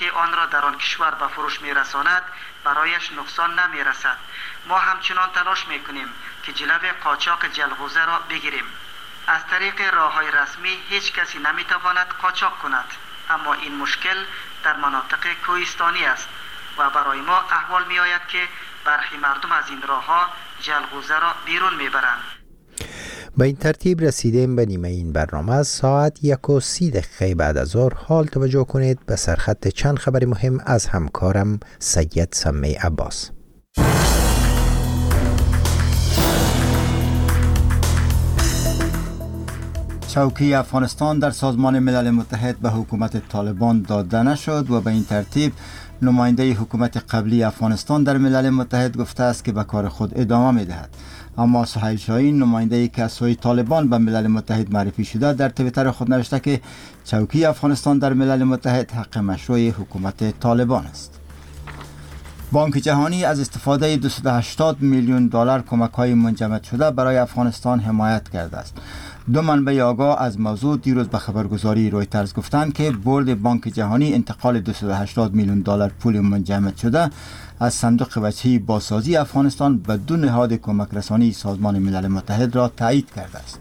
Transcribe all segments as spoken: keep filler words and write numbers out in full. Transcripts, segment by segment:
که آن را در آن کشور به فروش می رساند برایش نقصان نمی رسد. ما همچنان تلاش می کنیم که جلوی قاچاق جلغوزه را بگیریم. از طریق راه‌های رسمی هیچ کسی نمی تواند قاچاق کند، اما این مشکل در مناطق کوهستانی است و برای ما احوال می آید که برخی مردم از این راه‌ها جلغوزه را بیرون می برند. با این ترتیب رسیدیم به نیمه این برنامه. ساعت یک و سی دقیقه بعد از ظهر حال توجه کنید به سرخط چند خبر مهم از همکارم سید سمی عباس. چوکی افغانستان در سازمان ملل متحد به حکومت طالبان داده نشد و به این ترتیب نماینده حکومت قبلی افغانستان در ملل متحد گفته است که به کار خود ادامه می‌دهد. اما سهیل شاهین، نماینده که از سوی طالبان به ملل متحد معرفی شده، در توییتر خود نوشته که چوکی افغانستان در ملل متحد حق مشروع حکومت طالبان است. بانک جهانی از استفاده دویست و هشتاد میلیون دلار کمک‌های منجمد شده برای افغانستان حمایت کرده است. دو منبع آگاه از موضوع دیروز به خبرگزاری رویترز گفتند که بورد بانک جهانی انتقال دویست و هشتاد میلیون دلار پول منجمد شده از صندوق وجهی بازسازی افغانستان به دو نهاد کمک رسانی سازمان ملل متحد را تایید کرده است.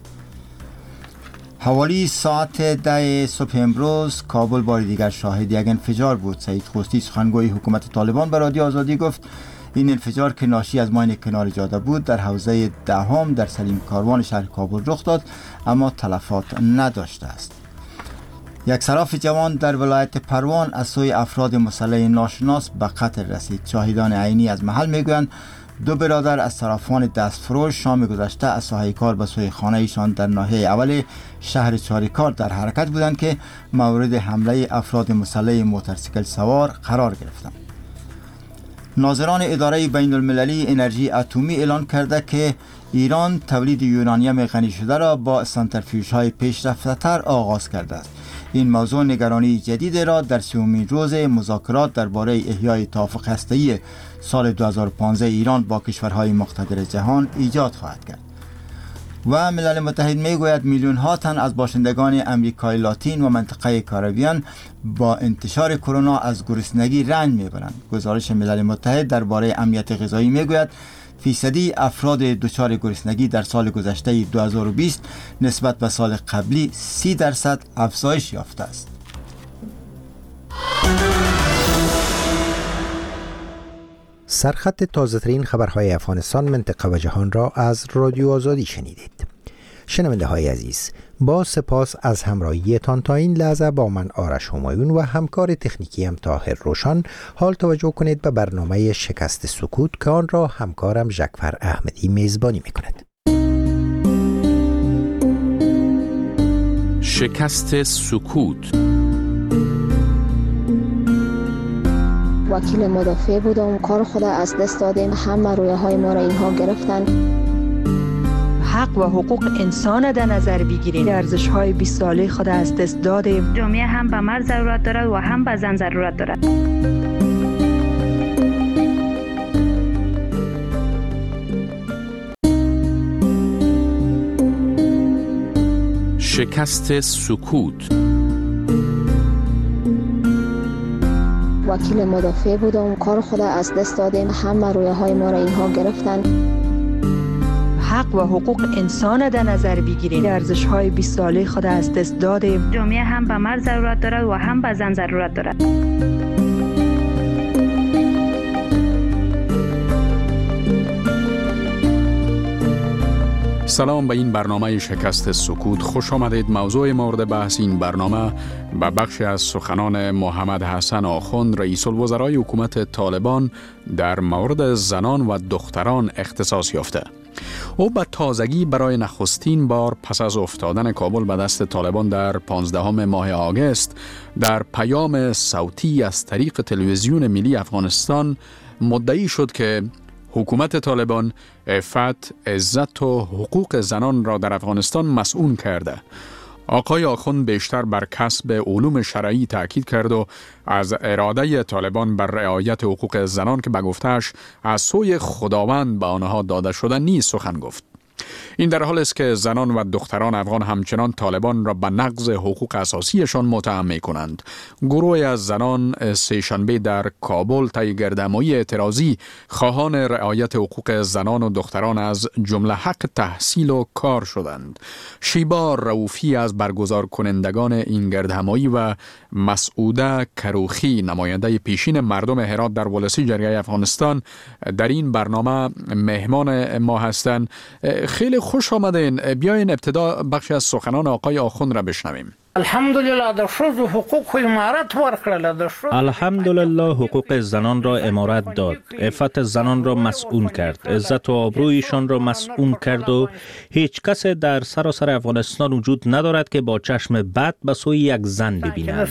حوالی ساعت ده صبح امروز کابل بار دیگر شاهد یک انفجار بود. سعید خوستی، سخنگوی حکومت طالبان، به رادیو آزادی گفت این انفجار که ناشی از ماین کنار جاده بود در حوزه دهم در سلیم کاروان شهر کابل رخ داد، اما تلفات نداشته است. یک صراف جوان در ولایت پروان از سوی افراد مسلح ناشناس به قتل رسید. شاهدان عینی از محل میگویند دو برادر از صرافان دستفروش شام گذشته از ساحه کار به سوی خانه ایشان در ناحیه اول شهر چاریکار در حرکت بودند که مورد حمله افراد مسلح موتورسیکل سوار قرار گرفتند. ناظران اداره بین المللی انرژی اتمی اعلان کرده که ایران تولید یورانیم غنی شده را با سانتریفیوژهای پیشرفته‌تر آغاز کرده است. این موضوع نگرانی جدید را در سومین روز مذاکرات درباره احیای توافق هسته‌ای سال دو هزار و پانزده ایران با کشورهای مقتدر جهان ایجاد خواهد کرد. و ملل متحد میگوید میلیون ها تن از باشندگان امریکای لاتین و منطقه کاریبیان با انتشار کرونا از گرسنگی رنج میبرند. گزارش ملل متحد درباره امنیت غذایی میگوید فیصدی افراد دچار گرسنگی در سال گذشته دو هزار و بیست نسبت به سال قبلی سی درصد افزایش یافته است. سرخط تازه‌ترین خبرهای افغانستان، منطقه و جهان را از رادیو آزادی شنیدید. شنونده های عزیز، با سپاس از همراهیتان تا این لحظه با من آرش همایون و همکار تکنیکی هم طاهر روشن. حال توجه کنید به برنامه شکست سکوت که آن را همکارم ژکفر احمدی میزبانی میکند. شکست سکوت. وکیل مدافع بودم، کار خود از دست دادیم، همه رویه های ما را اینها گرفتن. حق و حقوق انسان در نظر بگیریم، ارزش های بیست ساله خود از دست دادیم. جامعه هم به مرد ضرورت دارد و هم به زن ضرورت دارد. شکست سکوت. وکیل مدافع بودم، کار خود از دست دادیم، همه رویه های ما را اینها گرفتن. حق و حقوق انسان در نظر بگیریم، ارزش های بیست ساله خود از دست دادیم. جامعه هم به مرد ضرورت دارد و هم به زن ضرورت دارد. سلام به این برنامه شکست سکوت خوش آمدید. موضوع مورد بحث این برنامه به بخشی از سخنان محمد حسن آخوند، رئیس الوزرای حکومت طالبان در مورد زنان و دختران اختصاص یافته. او به تازگی برای نخستین بار پس از افتادن کابل به دست طالبان در پانزدهم ماه آگوست در پیام صوتی از طریق تلویزیون ملی افغانستان مدعی شد که حکومت طالبان عفت، عزت و حقوق زنان را در افغانستان مسئول کرده. آقای آخوند بیشتر بر کسب علوم شرعی تاکید کرد و از اراده طالبان بر رعایت حقوق زنان که به گفته‌اش از سوی خداوند به آنها داده شده نیز سخن گفت. این در حالی است که زنان و دختران افغان همچنان طالبان را به نقض حقوق اساسیشان متهم می کنند. گروهی از زنان سه‌شنبه در کابل طی گردهمایی اعتراضی خواهان رعایت حقوق زنان و دختران از جمله حق تحصیل و کار شدند. شیبا رؤوفی از برگزار کنندگان این گردهمایی و مسعوده کروخی نماینده پیشین مردم هرات در ولسی جرگه افغانستان در این برنامه مهمان ما هستند. خیلی خوش آمدین. بیاین ابتدا بخشی از سخنان آقای آخوند را بشنویم. الحمدلله در شروع حقوق امارت ورکړل. الحمدلله حقوق زنان را امارت داد، عفت زنان را مسئول کرد، عزت و آبرویشان را مسئول کرد و هیچ کس در سراسر افغانستان وجود ندارد که با چشم بد به سوی یک زن ببیند.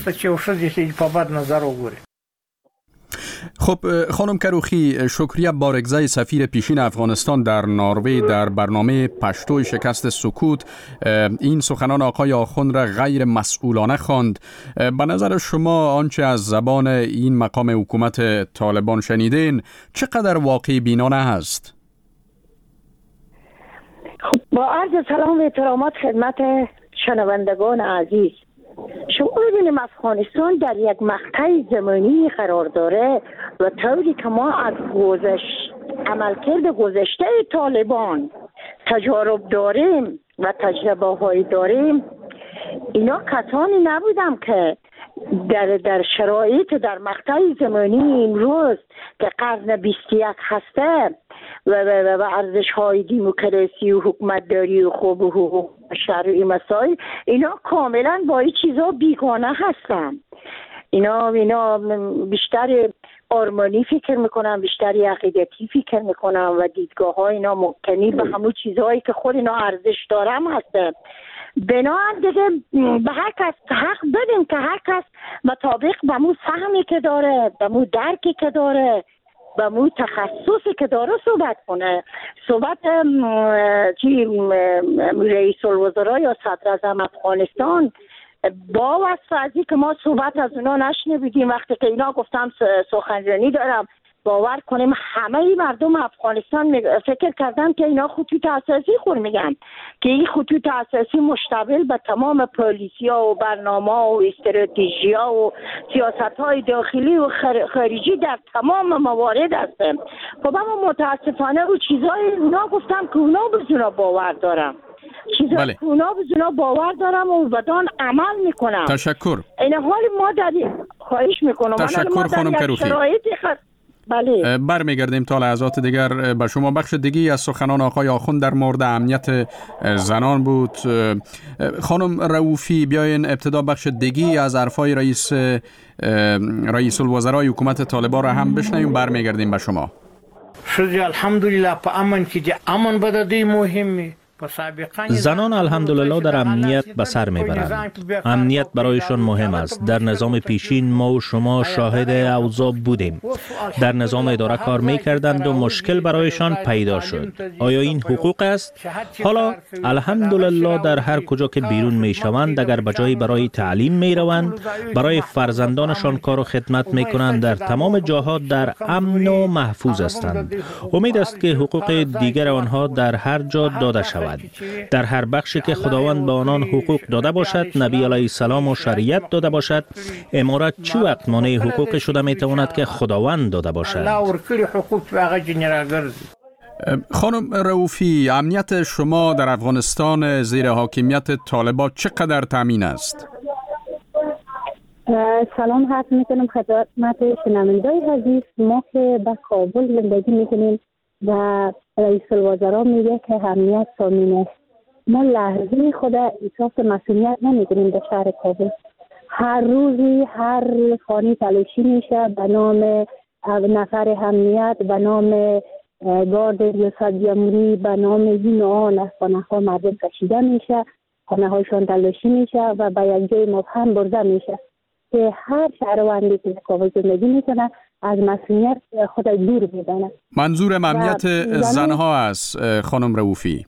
خب خانم کروخی، شکریه بارگزای سفیر پیشین افغانستان در نروژ در برنامه پشتوی شکست سکوت این سخنان آقای آخوند را غیر مسئولانه خواند. به نظر شما آنچه از زبان این مقام حکومت طالبان شنیدین چقدر واقعی بینانه هست؟ خب با عرض سلام و احترامات خدمت شنوندگان عزیز، شما ببینیم افغانستان در یک مقطع زمانی قرار داره و طوری که ما از گذشت عملکرد گذشته طالبان تجارب داریم و تجربه های داریم، اینا کسانی نبودم که در در شرایط در مقطع زمانی امروز که قرن بیست و یک هسته و و و ارزش های دموکراسی و حکومتداری و خوب و حقوق شرعی مسائل، اینا کاملا با این چیزا بیگانه هستن. اینا اینا بیشتر آرمانی فکر میکنن، بیشتر عقیدتی فکر میکنن و دیدگاه ها اینا مبتنی به همون چیزهایی که خود اینا ارزش دارم هستن. بنابراین دیگه به هر کس حق بدیم که هر کس مطابق به مو فهمی که داره، به مو درکی که داره، به مو تخصصی که داره صحبت کنه. صحبت چی رئیس الوزراء یا صدر اعظم افغانستان با واسطه که ما صحبت از اونا نشنیدیم، وقتی که اینا گفتم سخنرانی دارم، باور کنیم همه مردم افغانستان فکر کردن که اینا خطوط اساسی خور میگن که این خطوط اساسی مشتمل به تمام پالیسی ها و برنامه و استراتژی ها و سیاست های داخلی و خارجی در تمام موارد هستن. خب اما متاسفانه رو چیزای اونا گفتم که اونا بزرگا باور دارم، چیزایی بله. که اونا بزرگا باور دارم و بدان عمل میکنم. تشکر. این حال ما در خواهش میکنم تشکر خانم کروخی. بله. برمیگردیم تا لحظات دیگر به شما. بخش دیگی از سخنان آقای آخوند در مورد امنیت زنان بود. خانم رؤوفی، بیاین ابتدا بخش دیگی از حرفای رئیس رئیس الوزرای حکومت طالبان را هم بشنویم، برمیگردیم به شما. شد الحمدلله په امن کې د امن بددی مهمه. زنان الحمدلله در امنیت به سر میبرند. امنیت برایشان مهم است. در نظام پیشین ما و شما شاهد اوضاع بودیم. در نظام اداره کار میکردند و مشکل برایشان پیدا شد. آیا این حقوق است؟ حالا الحمدلله در هر کجا که بیرون میشوند، اگر بجای برای تعلیم میروند، برای فرزندانشان کار و خدمت میکنند، در تمام جاها در امن و محفوظ هستند. امید است که حقوق دیگر آنها در هر جا داده شود. در هر بخشی که خداوند به آنان حقوق داده باشد، نبی علیه السلام و شریعت داده باشد، امارت چی وقت مانع حقوق شده میتواند که خداوند داده باشد؟ خانم رؤوفی، امنیت شما در افغانستان زیر حاکمیت طالبان چقدر تامین است؟ سلام عرض میکنم خدمت شنوندگان عزیز. ما که به کابل زندگی میکنیم و رئیس الوزراء میگه که امنیت تامین است، ما لحظه خود احساس مسئولیت نمیکنیم در شهر کابل. هر روزی هر خانه تلاشی میشه به نام نفر امنیت، به نام گارد ریاست جمهوری، به نام این و آن از خانه ها مردم کشیده میشه، خانه هایشان تلاشی میشه و به یک جای مبهم برده میشه که هر شهروندی که در کابل زندگی میکنه از مسئولیت خود دور میدانه. منظور امنیت زنها است خانم رؤوفی؟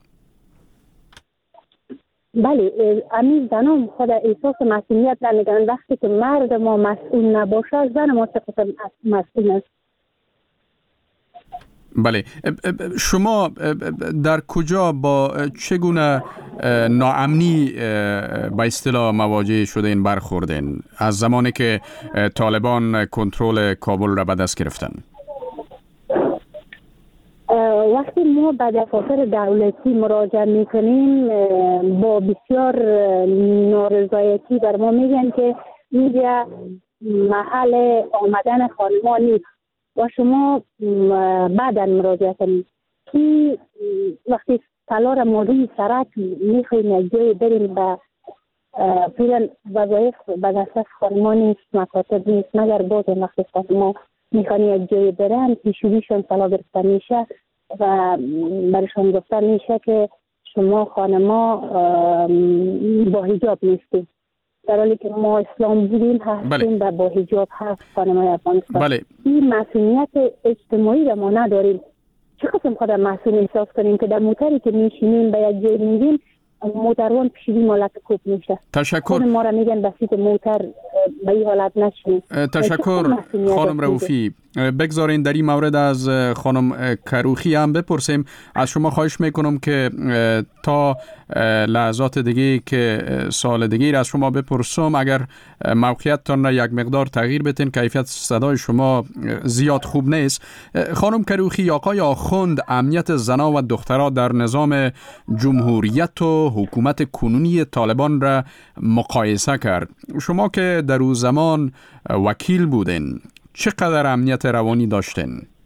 بله، امید زنان خود احساس مسئولیت نمیکنن. وقتی که مرد ما مسئول نباشه، زن ما چقدر مسئول است. بله، شما در کجا با چگونه ناامنی به اصطلاح مواجه شدین، برخوردین از زمانی که طالبان کنترل کابل را به دست گرفتن؟ وقتی ما به دفاتر دولتی مراجعه میکنیم با بسیار نارضایتی بر ما میگن که اینجا محل آمدن خانمان نیست و شما بعدا مراجعه کنید که وقتی تلار ما روی سرک میخواییم یک جای بریم به فعلا وظایف به دست خانمان نیست، مکاتب نیست، مگر باز وقتی ما میخوانی یک جای برن پیشویشون طلا گرفته میشه و برشان گفتن میشه که شما خانما با حجاب نیستید، در حالی که ما اسلام بودیم هستیم و با حجاب هست خانمای افغانستان. بله. این مسئولیت اجتماعی را ما نداریم. چه قسم خود مسئول احساس کنیم که در موتری که میشینیم به یک جای میگیم موتروان پیشوی مالت کوب میشه. تشکر. ما را میگن بسیط موتر به این حالت نشیم. تشکر خانم رؤوفی. بگذارین در این مورد از خانم کروخی هم بپرسیم. از شما خواهش میکنم که تا لحظات دیگه که سال دیگه از شما بپرسم اگر موقعیتتان را یک مقدار تغییر بدین، کیفیت صدای شما زیاد خوب نیست. خانم کروخی، آقای آخوند امنیت زنا و دخترها در نظام جمهوریت و حکومت کنونی طالبان را مقایسه کرد. شما که در اون زمان وکیل بودین، چقدر امنیت روانی داشتین؟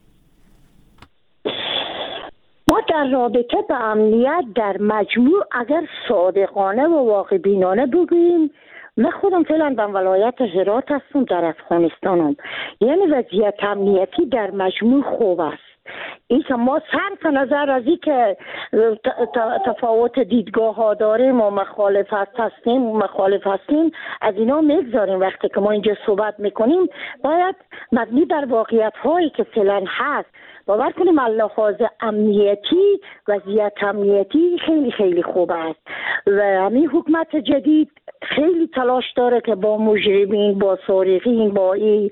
ما در رابطه به امنیت در مجموع اگر صادقانه و واقع بینانه بگوییم، من خودم فعلا در ولایت هرات هستم، در افغانستانم، یعنی وضعیت امنیتی در مجموع خوب است. این که ما صرف نظر از این که تفاوت دیدگاه ها داریم و مخالفت هستیم و مخالف هستیم از اینا میگذاریم. وقتی که ما اینجا صحبت میکنیم باید مبنی بر واقعیت هایی که فعلا هست باور کنیم لحاظ امنیتی وضعیت امنیتی خیلی خیلی خوب است و همین حکومت جدید خیلی تلاش داره که با مجرمین، با سارقین، با این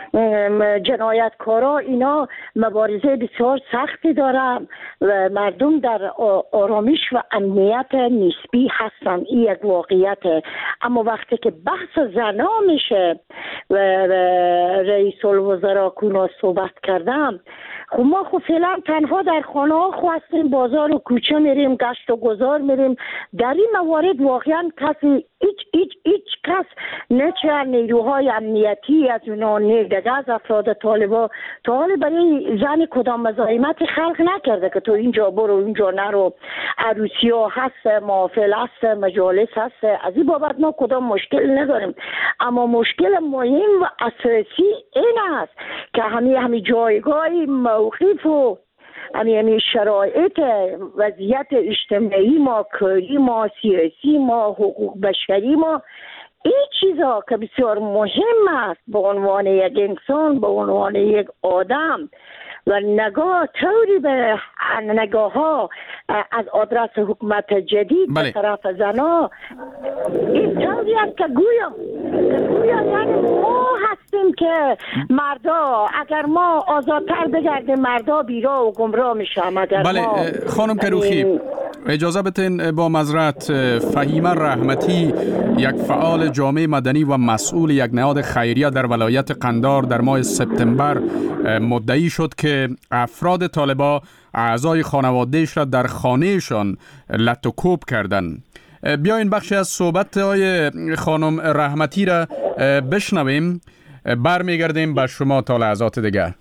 جنایتکارا اینا مبارزه بسیار سختی داره و مردم در آرامش و امنیت نسبی هستن. این یک واقعیته. اما وقتی که بحث زنا میشه و رئیس الوزراء کونا صحبت کردم، خب ما خب فعلا تنها در خانه ها خواستیم، بازار و کوچه میریم، گشت و گذار میریم. در این موارد واقعا کسی هیچ هیچ هیچ کس نه چه نیروهای امنیتی از اونا نه دیگه از افراد طالبان تا حال برای زن کدام مزاحمت خلق نکرده که تو اینجا برو اینجا نرو، عروسی ها هست، محافل هست، مجالس هست. از این بابت ما کدام مشکل نداریم. اما مشکل مهم و اساسی این است که همین همین جایگاه موقف و همین همین شرایط وضعیت اجتماعی ما، کاری ما، سیاسی ما، حقوق بشری ما، این چیزا که بسیار مهم است به عنوان یک انسان، به عنوان یک آدم و نگاه طوری به نگاه ها از آدرس حکومت جدید بله. به طرف زنا این طوری است که گویا گویا یعنی ما هستیم که مردا اگر ما آزادتر بگردیم مردا بیرا و گمراه میشم. اگر بله ما خانم کروخی اجازه بتین با معذرت، فهیمه رحمتی یک فعال جامعه مدنی و مسئول یک نهاد خیریه در ولایت قندار در ماه سپتامبر مدعی شد که افراد طالبان اعضای خانوادهش را در خانهشان لط و کوب کردن. بیاین بخشی از صحبت های خانم رحمتی را بشنویم، برمیگردیم به شما تا لحظات دیگه.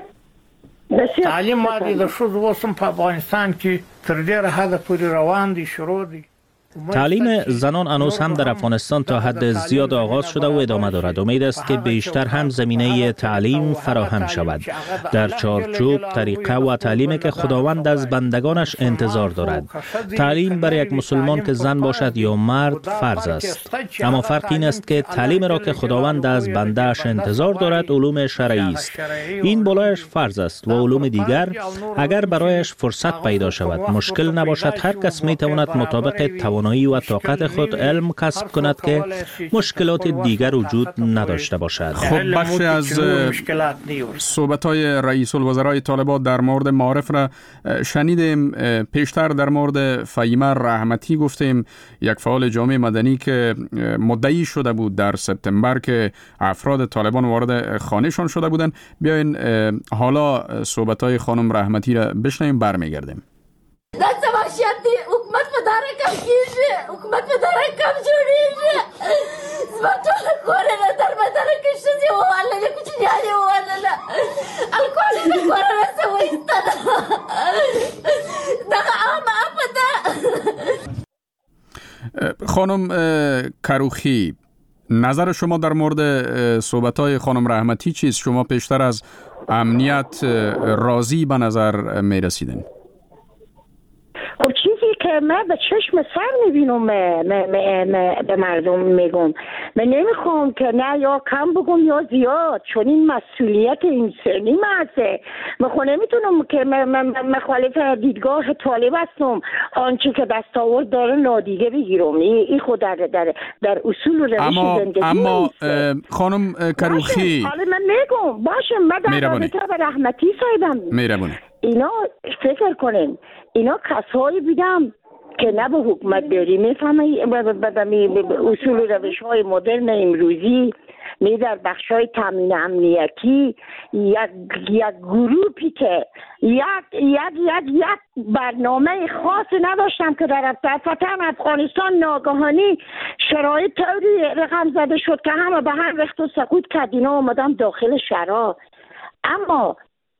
تعلیم ما د ښځو اوس هم په افغانستان کې تر ډېره حده پورې روان دي، شروع دي. تعلیم زنان هنوز هم در افغانستان تا حد زیاد آغاز شده و ادامه دارد. امید است که بیشتر هم زمینه تعلیم فراهم شود در چارچوب، طریقه و تعلیمی که خداوند از بندگانش انتظار دارد. تعلیم برای یک مسلمان که زن باشد یا مرد فرض است، اما فرق این است که تعلیم را که خداوند از بنده‌اش انتظار دارد علوم شرعی است. این بالایش فرض است و علوم دیگر اگر برایش فرصت پیدا شود مشکل نباشد، هر کس می تواند مطابق توانایی توانایی و طاقت خود علم کسب کند که مشکلات دیگر وجود نداشته باشد. خب بخشی از صحبت‌های رئیس الوزرای طالبان در مورد معارف را شنیدیم. پیشتر در مورد فهیمه رحمتی گفتیم، یک فعال جامعه مدنی که مدعی شده بود در سپتامبر که افراد طالبان وارد خانهشان شده بودند. بیاین حالا صحبت‌های خانم رحمتی را بشنویم، برمیگردیم. دست وحشت دی حکومت په داره کم کیږي، حکومت په داره کم جوړیږي. زما ټوله کورنۍ در بدره کې ښځې ووهللې، کوچنیانې ووهلله، الکول یې د کورنۍ څخه وایستله. دغه عامه افه ده. خانم کروخی، نظر شما در مورد صحبت‌های خانم رحمتی چیست؟ شما پیشتر از امنیت راضی به نظر می رسیدین؟ خب چیزی که من به چشم سر میبینم به مردم میگم، من نمیخوام که نه یا کم بگم یا زیاد، چون این مسئولیت انسانی محضه. من خود نمیتونم که مخالف دیدگاه طالب هستم، آنچه که دستاورد داره نادیده بگیرم. این خود در, در, در اصول و روش زندگی اما خانم کروخی، حالا من میگم باشه، من در رابطه به رحمتی صاحبم میرمونه اینا فکر کنیم، اینا کسایی بیدم که نه به حکومت داری میفهمه اصول و روش های مدرن امروزی، می در بخش های تامین امنیتی یک یک گروپی که یک یک یک یک برنامه خاص نداشتم که در فتن افغانستان ناگهانی شرایط طوری رقم زده شد که همه به هم رخت و سقوط کرد، اینا آمدن داخل شهرها. اما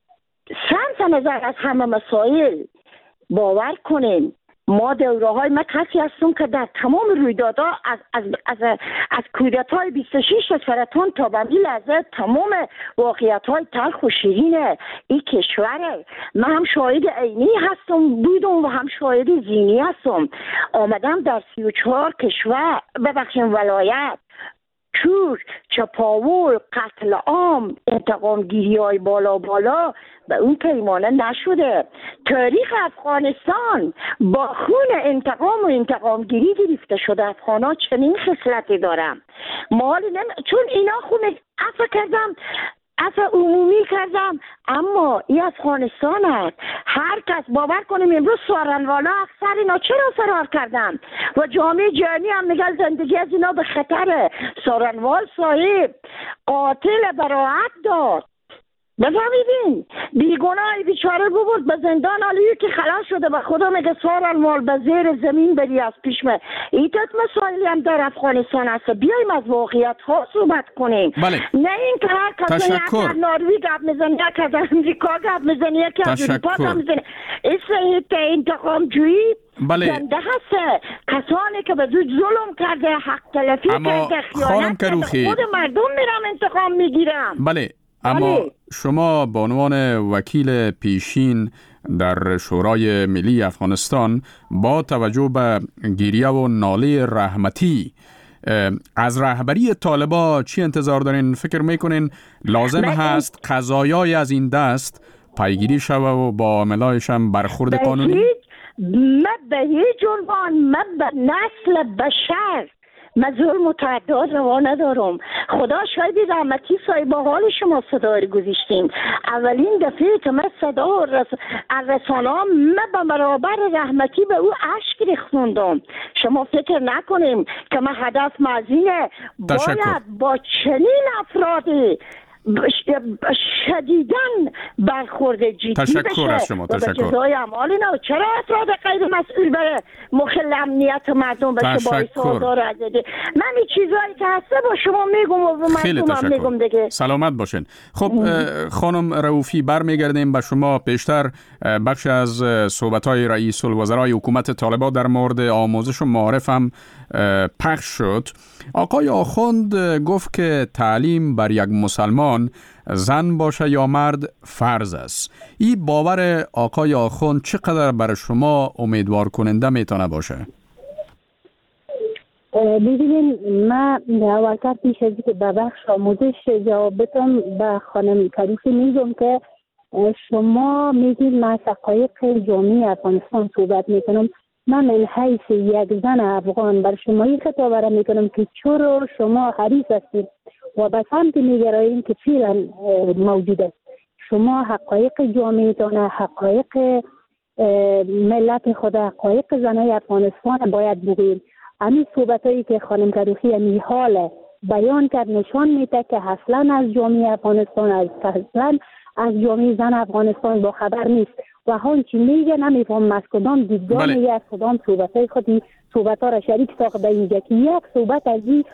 صرف نظر از همه مسائل باور کنین، ما دوره های ما کسی هستم که در تمام رویدادها از از از از کودتای بیست و شش سرطان تا به این لحظه تمام واقعیت های تلخ و شیرین این کشوره من هم شاهد عینی هستم بودم و هم شاهد ذهنی هستم. آمدم در سی و چهار کشور ببخشید ولایت چور، چپاول، قتل عام، انتقام گیری های بالا بالا به اون پیمانه نشده. تاریخ افغانستان با خون انتقام و انتقام گیری گرفته شده. افغانا چنین خصلتی دارم مال نم... چون اینا خون عفو کردم، عفو عمومی کردم، اما این افغانستان است. هر کس باور کنیم امروز سارنوالا اکثر اینا چرا فرار کردن و جامعه جهانی هم میگه زندگی از اینا به خطره. سارنوال صاحب قاتل براعت داد، بفهمیدین بیگناهی بیچاره ببرد به زندان، حالیه که خلاص شده به خدا میگه سارنوال به زیر زمین بری از پیش من. ایتت مسائلی هم در افغانستان هست، بیاییم از واقعیت ها صحبت کنیم. بله. نه این که هر کسی یک از ناروی گپ میزنه، یک از امریکا گپ میزنه، یک از اروپا گپ میزنه. این انتقام جویی بله. زنده هست. کسانی که به زود ظلم کرده، حق تلفی کرده، خیانت کرده، خود مردم میرم انتقام میگیرم. بله. اما شما به عنوان وکیل پیشین در شورای ملی افغانستان با توجه به گریه و ناله رحمتی از رهبری طالبان چی انتظار دارین؟ فکر میکنین لازم هست قضایای از این دست پیگیری شوه و با عاملایش هم برخورد قانونی؟ من به هیچ عنوان من به نسل بشر من ظلم و تعداد روا ندارم. خدا شاید رحمتی صاحب با حال شما صدا رو گذاشتیم. اولین دفعه که من صدا رس... رسانه ها من به برابر رحمتی به او اشک ریختوندم. شما فکر نکنیم که من هدف مزینه باید با چنین افرادی شدیدن برخورد جدی تشکر بشه از شما. و به جزای اعمال نه. چرا افراد غیر مسئول به مخل امنیت مردم بشه باعث آزار عزیزی؟ من این چیزایی که هسته با شما میگم و به مردم هم میگم دیگه. سلامت باشین. خب خانم رؤوفی برمیگردیم به شما. پیشتر بخش از صحبت‌های رئیس الوزرای حکومت طالبان در مورد آموزش و معارف هم پخش شد. آقای آخوند گفت که تعلیم بر یک مسلمان زن باشه یا مرد فرض است. این باور آقای آخوند چقدر برای شما امیدوار کننده میتونه باشه؟ ببینین من اولتر پیش از که به بخش آموزش جواب بدم به خانم کروخی میگم که شما میگید من حقایق جامعه افغانستان صحبت میکنم. من من حیث یک زن افغان بر شما این خطاب را میکنم که چرا شما حریص هستید و به سمت میگراییم که فعلا موجود است. شما حقایق جامعیتان، حقایق ملت خود، حقایق زنای افغانستان باید بگویید. همین صحبتایی که خانم کروخی این حال بیان کرد نشان میده که اصلا از جامعه افغانستان، از اصلا از جامعه زن افغانستان با خبر نیست و هان چی میگه نمیفهم از کدام دیدگاه میگه، از کدام صحبتای خودی صحبتها را شریک ساخته اینجا که یک صحبت از این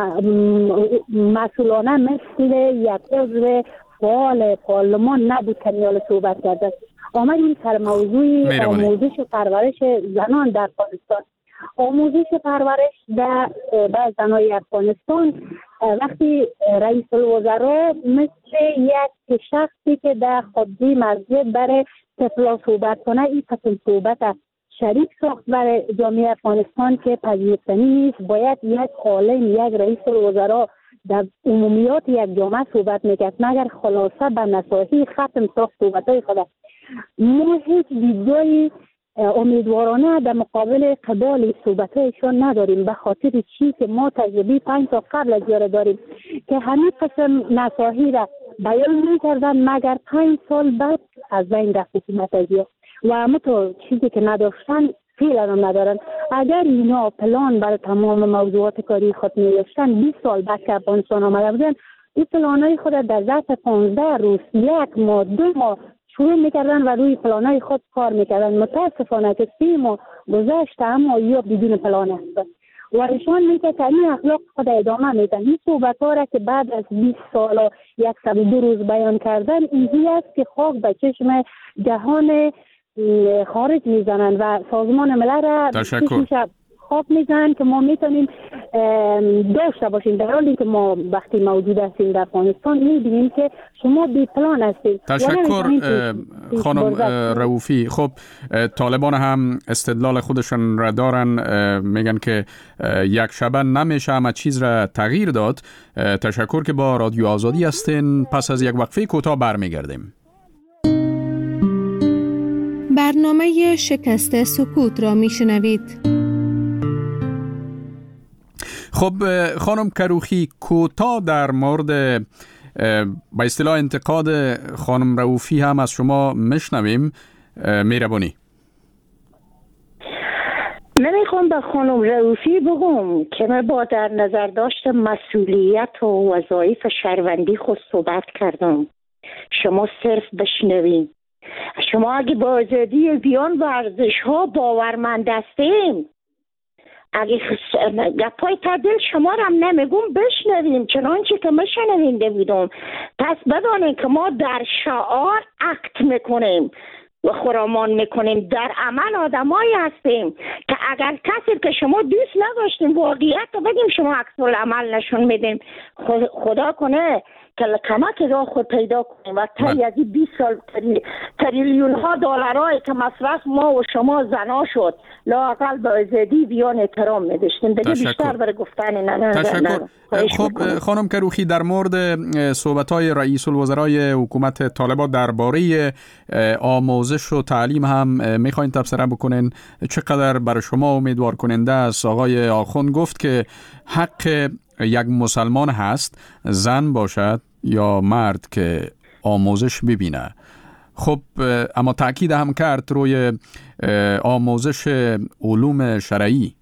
مسئولانه مثل یک عضو فعال پارلمان نبود که نیال صحبت کرده. آمدیم سر موضوع آموزش و پرورش زنان در افغانستان. آموزش پرورش در زنای افغانستان وقتی رئیس الوزراء مثل یک شخصی که در خودی مسجد برای طفلا صحبت کنه این قسم صحبت شریک ساخت برای جامعه افغانستان که پذیرفتنی نیست. باید یک عالم، یک رئیس الوزراء در عمومیات یک جامعه صحبت میکرد مگر خلاصه به نصاحی ختم ساخت صحبتهای خود. ما هیچ دیدگاهی امیدوارانه در مقابل قبال صحبتایشان نداریم، به خاطر چی که ما تجربه پنج تا قبل از یاره داریم که همین قسم نصاحی را بیان میکردن مگر پنج سال بعد از بین رفت حکومت ازیا و همه تو چیزی که نداشتن فعلا هم ندارن. اگر اینا پلان برای تمام موضوعات کاری خود می‌داشتن بیست سال بعد که افغانستان آمده بودن این پلانای خود در ظرف پانزده روز، یک ماه، دو ماه شروع میکردن و روی پلانای خود کار میکردن. متاسفانه که سی ماه گذشت اما یا بدون پلان است و نشان میده که این اخلاق خود ادامه میدن. این صحبت ها را که بعد از بیست سال و صد و دو روز بیان کردن اینجوری است که خاک به چشم جهان خارج میزنن و سازمان ملل را خواب میزنن که ما میتونیم داشته باشیم، در حالی که ما وقتی موجود هستیم در افغانستان میبینیم که شما بی پلان هستید. تشکر خانم رؤوفی. خب طالبان هم استدلال خودشان را دارن، میگن که یک شبه نمیشه همه چیز را تغییر داد. تشکر که با رادیو آزادی هستین. پس از یک وقفه کوتاه برمیگردیم. برنامه شکست سکوت را میشنوید. خب خانم کروخی، کوتاه در مورد با اصطلاح انتقاد خانم رؤوفی هم از شما میشنویم. مهربانی. من میخوام به خانم رؤوفی بگم که من با در نظر داشت مسئولیت و وظایف شهروندی خود صحبت کردم. شما صرف بشنوین. شما اگه با آزادی بیان ورزش ها باورمند هستیم، اگه گپای تدل شما رو هم نمیگم بشنویم چنانچه که من شنونده بودم. پس بدانید که ما در شعار اکت میکنیم و خرامان میکنیم، در عمل آدمایی هستیم که اگر کسی که شما دوست نداشتیم واقعیت رو بگیم شما عکس العمل نشون میدیم. خدا کنه که کمک را خود پیدا کنیم و تا از این بیست سال تریلیون ها دلارایی که مصرف ما و شما زنا شد لااقل به آزادی بیان احترام میداشتیم. دیگه بیشتر برای گفتن نه. تشکر. خب خانم کروخی، در مورد صحبت‌های رئیس الوزرای حکومت طالبان درباره آموزش و تعلیم هم میخواین تبصره بکنین. چقدر برای شما امیدوار کننده است؟ آقای آخوند گفت که حق یک مسلمان هست زن باشد یا مرد که آموزش ببینه. خب اما تأکید هم کرد روی آموزش علوم شرعی.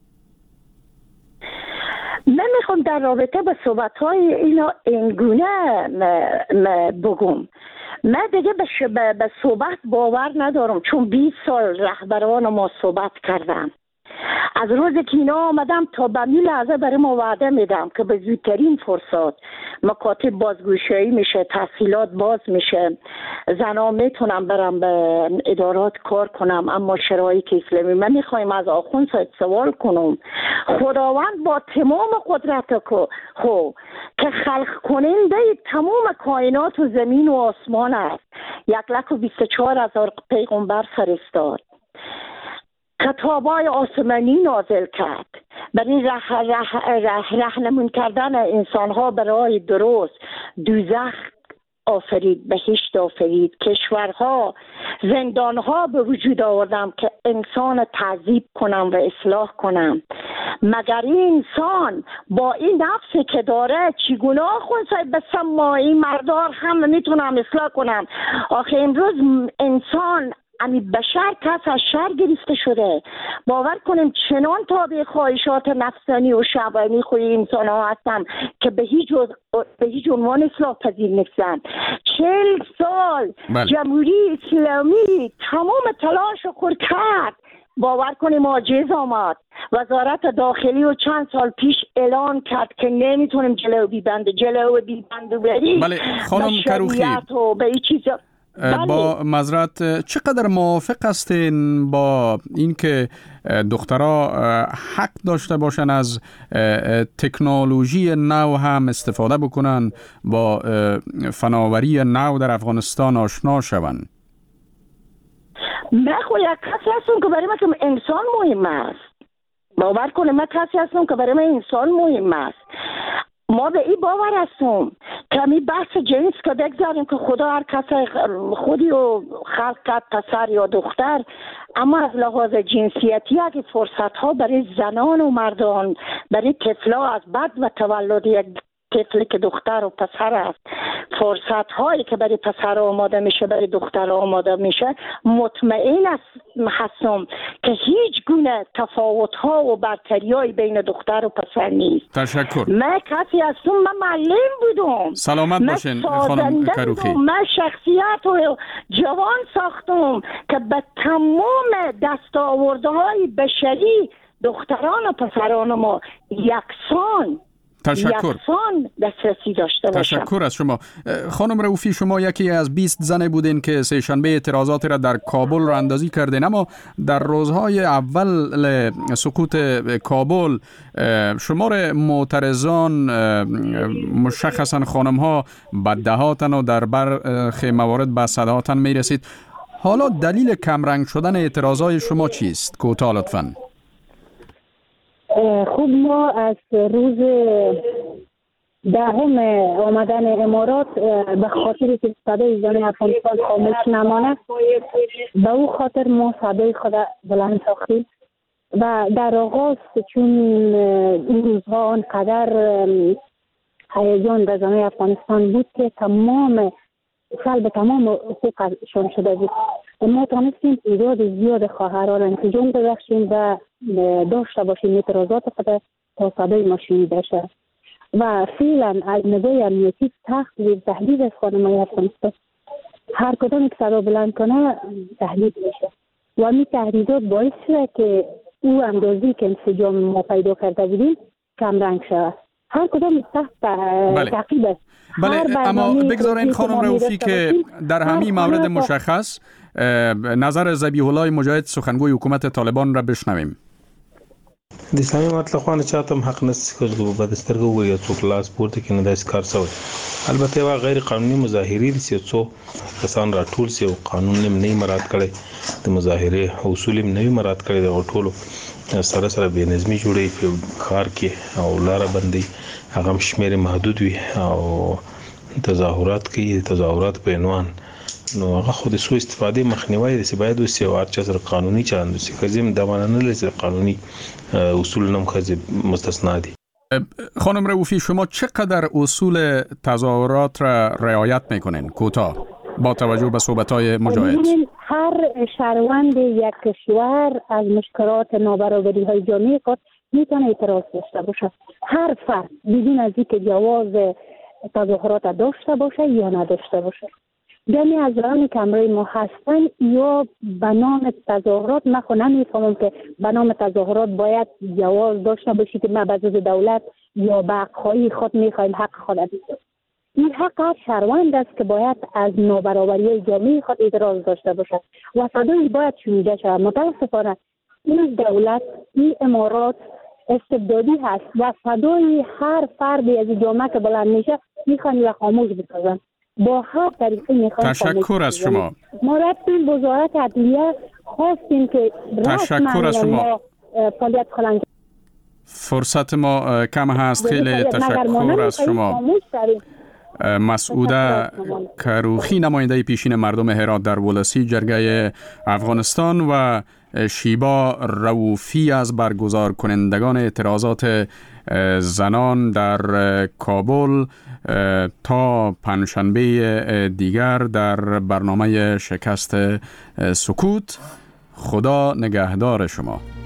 من میخوام در رابطه با صحبت‌های اینا اینگونه بگم. من دیگه به, به صحبت باور ندارم، چون بیست سال رهبران ما صحبت کردم. از روزی که اینا آمدم تا به می لحظه برای ما وعده میدم که به زودترین فرصت مکاتب بازگوشایی میشه، تحصیلات باز میشه، زنا میتونم برم به ادارات کار کنم، اما شرایط اسلامی. من میخوایم از آخوند سوال کنم، خداوند با تمام قدرت خو که خلق کننده تمام کائنات و زمین و آسمان است، یک لک و بیست و چهار هزار پیغمبر فرستاد، کتابای آسمانی نازل کرد برای رح رح رح رهنمون کردن انسانها برای درست، دوزخ آفرید، بهشت آفرید، کشورها زندانها به وجود آوردم که انسان تعذیب کنم و اصلاح کنم. مگر این انسان با این نفسی که داره چگونه خونسای بسم ما این مردار هم میتونم اصلاح کنم؟ آخه امروز انسان امی بشر کس از شر گرفته شده. باور کنیم چنان تابع خواهشات نفسانی و شهوانی خوی انسان ها هستن که به هیچ به هیچ عنوان اصلاح پذیر نیستن. چهل سال بله. جمهوری اسلامی تمام تلاش رو خود کرد، باور کنیم عاجز آمد. وزارت داخلی و چند سال پیش اعلان کرد که نمیتونیم جلو بیبنده جلو بیبنده بری. بله خانم کروخی و به این چیزا بله. با معذرت چقدر موافق هستین با اینکه دخترها حق داشته باشن از تکنولوژی نو هم استفاده بکنن، با فناوری نو در افغانستان آشنا شوند؟ من خود یک کسی هستم که برای من که انسان مهم است. باور کنه من کسی هستم که برای من انسان مهم است. ما به این باور هستم که می بحث جنس که بگذاریم که خدا هر کسی خودی و خلق کرد پسر یا دختر، اما از لحاظ جنسیتی اگه فرصت ها برای زنان و مردان، برای طفلا از بعد و تولد یک طفلی که دختر و پسر است، فرصت هایی که برای پسر آماده میشه برای دختر آماده میشه، مطمئن هستم که هیچ گونه تفاوت ها و برتری های بین دختر و پسر نیست. تشکر. من کسی هستم، من معلم بودم، سلامت باشین خانم کروخی. من شخصیت و جوان ساختم که به تمام دستاورده های بشری دختران و پسران ما یکسان تشکر. یکسان دسترسی داشته باشم. تشکر از شما خانم رؤوفی. شما یکی از بیست زنه بودین که سه شنبه اعتراضات را در کابل را اندازی کردین، اما در روزهای اول سقوط کابل شمار معترضان مشخصا خانم ها به دهاتن و در برخی موارد به صدهاتن می رسید. حالا دلیل کمرنگ شدن اعتراضات شما چیست؟ کوتاه لطفاً. خوب ما از روز دهم آمدن امارات به خاطر که صدای زن افغانستان خاموش نمانه، به او خاطر ما صدای خود بلند ساختیم و در آغاز چون این روزها آنقدر هیجان در زمین افغانستان بود که تمام سلب تمام حقوقشان شده بود، ما تانستیم تعداد زیاد خواهران انسجام ببخشیم و داشته باشیم اعتراضات خود تا صدای ماشینی بشه و فعلا از نگاه امنیتی سخت و تهدید از خانم‌های افغانستان. هر کدام که صدا بلند کنه تهدید میشه و این تهدیدات باعث شده که او اندازی که انسجام ما پیدا کرده بودیم کم رنگ شده. هر کدام سخت تعقیب است. بله، اما بگذارین خانم رؤوفی که در همین مورد مشخص نظر ذبیح الله مجاهد سخنگوی حکومت طالبان را بشنویم. د اسلامي مطلق باندې چاته هم حق نشته چې په بدسترګو وي څوک لاس پورته کړي نه داسې کار شوی. البته وا غیر قانوني مظاهرې دي چې څو کسان راټول سي او قانون نه مراعات کړي، د مظاهرې اصول نه مراعات کړي، د ټولو سره سره بې نظمي جوړي په ښار کې او لار بندي هغه شمیر محدود وي او تظاهرات کوي، تظاهرات په عنوان نو هغه خو د سوء استفادې مخنیوي د باید وسي او هر چا سره قانوني چلند وسي. خزم د مانه نه لري قانوني اصول نم خزم مستثنا دي. خانم رؤوفی شما چقدر اصول تظاهرات را رعایت میکنین؟ کوتاه با توجه به صحبت‌های مجاهد. هر شهروند یک کشور از مشکلات نابرابری‌های جامعه خود میتونه اعتراض داشته باشه. هر فرد بدون از اینکه جواز تظاهرات داشته باشه یا نداشته باشه. یعنی از ران کمره ما هستن یا به نام تظاهرات، من خود نمیفهمم که به نام تظاهرات باید جواز داشته باشی که ما به جز دولت یا به حق‌های خود میخوایم حق خود بگیریم. این حق هر شهروند است که باید از نابرابری جامعه خود اعتراض داشته باشد و صدای باید شنیده شود. متاسفانه این دولت، این امارات استبدادی هست و صدای هر فردی از جامعه که بلند میشه میخوان یا خاموش بسازن. با هر طریقی میخوان. تشکر از شما. ما رفتیم وزارت عدلیه خواستیم که تشکر از شما. فعالیت کنند. فرصت ما کم هست. خیلی تشکر از شما. مسعوده کروخی، نماینده پیشین مردم هرات در ولسی جرگه افغانستان، و شیبا روفی از برگزار کنندگان اعتراضات زنان در کابل، تا پنجشنبه دیگر در برنامه شکست سکوت. خدا نگهدار شما.